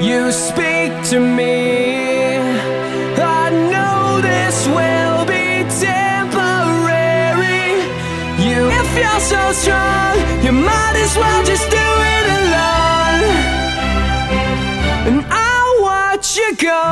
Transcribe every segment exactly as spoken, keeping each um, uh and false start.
You speak to me. I know this will be temporary. You, if you're so strong, you might as well just do it alone. And I'll watch you go.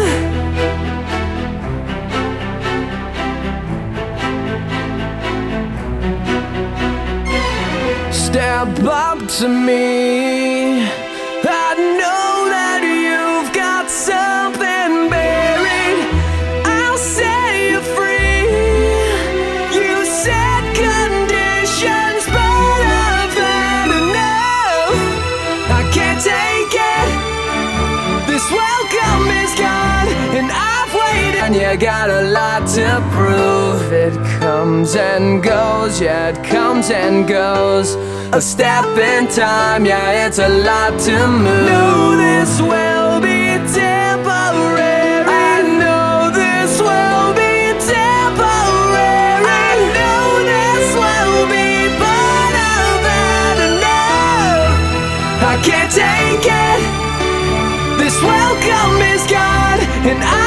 Step up to me. I know that you've got something buried. I'll set you free. You set conditions, but I've had enough. I can't take it. This welcome is gone, and I've waited. And you got a lot to prove. It comes and goes, yeah, it comes and goes. A step in time, yeah, it's a lot to move. Know this will be temporary. I know this will be temporary. I know this will be, but I've had enough. I can't take it. This welcome is gone, and I